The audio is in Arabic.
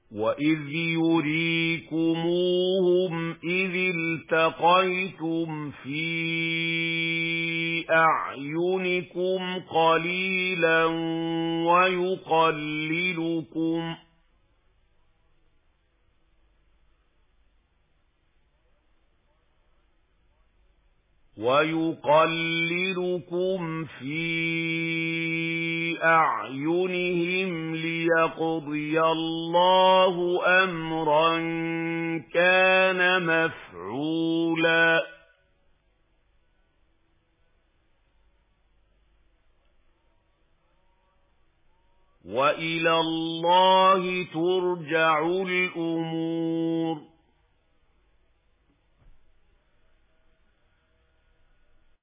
وَإِذْ يُرِيكُمُوهُمْ إِذِ الْتَقَيْتُمْ فِي أَعْيُنِكُمْ قَلِيلًا وَيُقَلِّلُكُمْ فِي أَعْيُنِهِمْ لِيَقْضِيَ اللَّهُ أَمْرًا كَانَ مَفْعُولًا وَإِلَى اللَّهِ تُرْجَعُ الْأُمُورُ